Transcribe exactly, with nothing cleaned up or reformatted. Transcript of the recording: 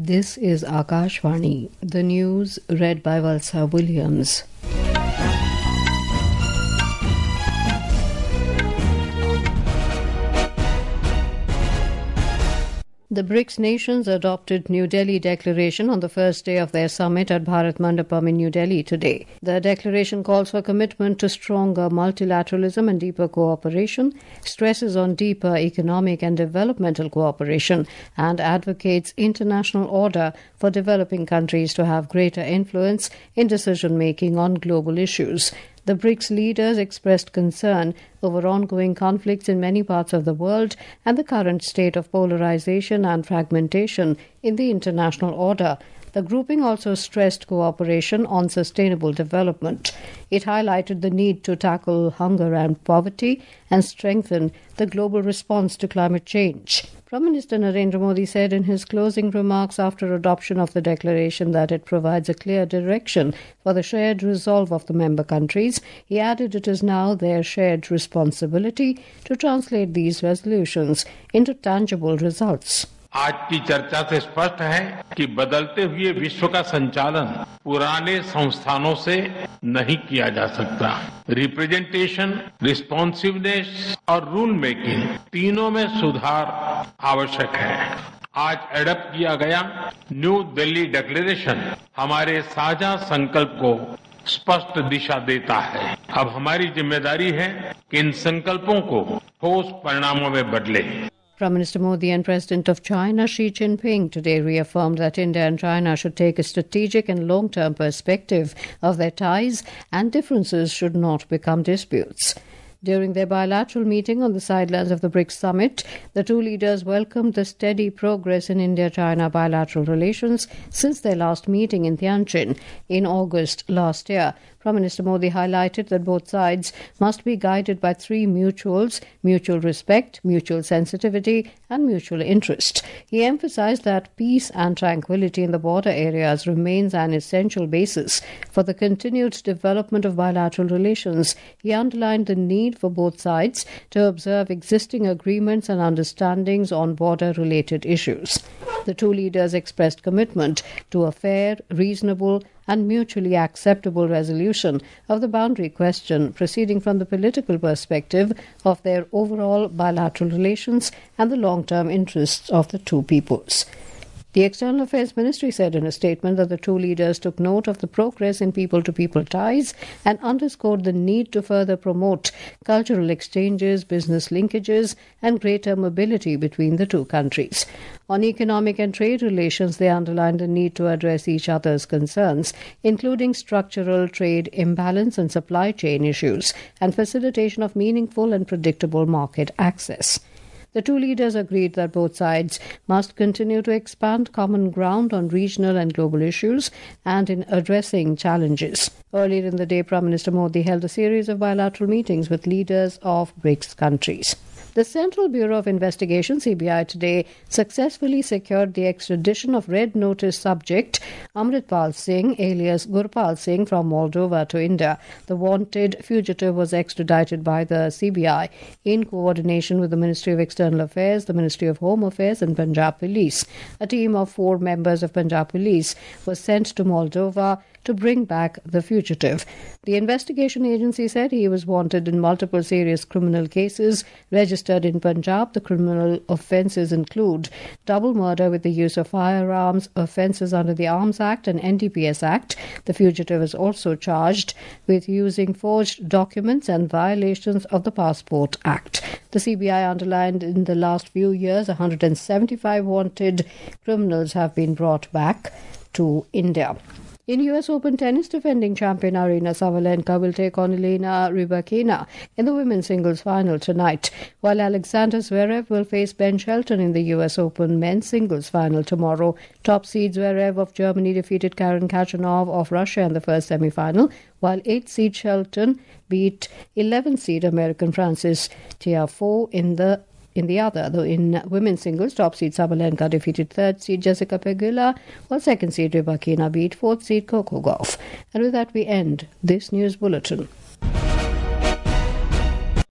This is Akashvani. The news read by Valsa Williams. The BRICS nations adopted New Delhi Declaration on the first day of their summit at Bharat Mandapam in New Delhi today. The declaration calls for commitment to stronger multilateralism and deeper cooperation, stresses on deeper economic and developmental cooperation, and advocates international order for developing countries to have greater influence in decision-making on global issues. The BRICS leaders expressed concern over ongoing conflicts in many parts of the world and the current state of polarization and fragmentation in the international order. The grouping also stressed cooperation on sustainable development. It highlighted the need to tackle hunger and poverty and strengthen the global response to climate change. Prime Minister Narendra Modi said in his closing remarks after adoption of the declaration that it provides a clear direction for the shared resolve of the member countries. He added it is now their shared responsibility to translate these resolutions into tangible results. आज की चर्चा से स्पष्ट है कि बदलते हुए विश्व का संचालन पुराने संस्थानों से नहीं किया जा सकता। रिप्रेजेंटेशन, रिस्पॉन्सिवनेस और रूल मेकिंग तीनों में सुधार आवश्यक है। आज एडप्ट किया गया न्यू दिल्ली डिक्लेरेशन हमारे साझा संकल्प को स्पष्ट दिशा देता है। अब हमारी जिम्मेदारी है कि इन संकल्पों को ठोस परिणामों में बदले। Prime Minister Modi and President of China Xi Jinping today reaffirmed that India and China should take a strategic and long-term perspective of their ties and differences should not become disputes. During their bilateral meeting on the sidelines of the BRICS summit, the two leaders welcomed the steady progress in India-China bilateral relations since their last meeting in Tianjin in August last year. Prime Minister Modi highlighted that both sides must be guided by three mutuals: mutual respect, mutual sensitivity, and mutual interest. He emphasized that peace and tranquility in the border areas remains an essential basis for the continued development of bilateral relations. He underlined the need for both sides to observe existing agreements and understandings on border-related issues. The two leaders expressed commitment to a fair, reasonable, and mutually acceptable resolution of the boundary question proceeding from the political perspective of their overall bilateral relations and the long-term interests of the two peoples. The External Affairs Ministry said in a statement that the two leaders took note of the progress in people-to-people ties and underscored the need to further promote cultural exchanges, business linkages, and greater mobility between the two countries. On economic and trade relations, they underlined the need to address each other's concerns, including structural trade imbalance and supply chain issues, and facilitation of meaningful and predictable market access. The two leaders agreed that both sides must continue to expand common ground on regional and global issues and in addressing challenges. Earlier in the day, Prime Minister Modi held a series of bilateral meetings with leaders of BRICS countries. The Central Bureau of Investigation, C B I, today successfully secured the extradition of Red Notice subject Amritpal Singh, alias Gurpal Singh, from Moldova to India. The wanted fugitive was extradited by the C B I in coordination with the Ministry of External Affairs, the Ministry of Home Affairs and Punjab Police. A team of four members of Punjab Police was sent to Moldova to bring back the fugitive. The investigation agency said he was wanted in multiple serious criminal cases registered in Punjab. The criminal offences include double murder with the use of firearms, offences under the Arms Act and N D P S Act. The fugitive is also charged with using forged documents and violations of the Passport Act. The C B I underlined in the last few years one hundred seventy-five wanted criminals have been brought back to India. In U S Open tennis, defending champion Aryna Sabalenka will take on Elena Rybakina in the women's singles final tonight, while Alexander Zverev will face Ben Shelton in the U S Open men's singles final tomorrow. Top seed Zverev of Germany defeated Karen Khachanov of Russia in the first semi-final, while eighth seed Shelton beat eleventh seed American Francis Tiafoe in the In the other, though in women's singles, top seed Sabalenka defeated third seed Jessica Pegula, while second seed Rybakina beat fourth seed Coco Gauff. And with that, we end this news bulletin.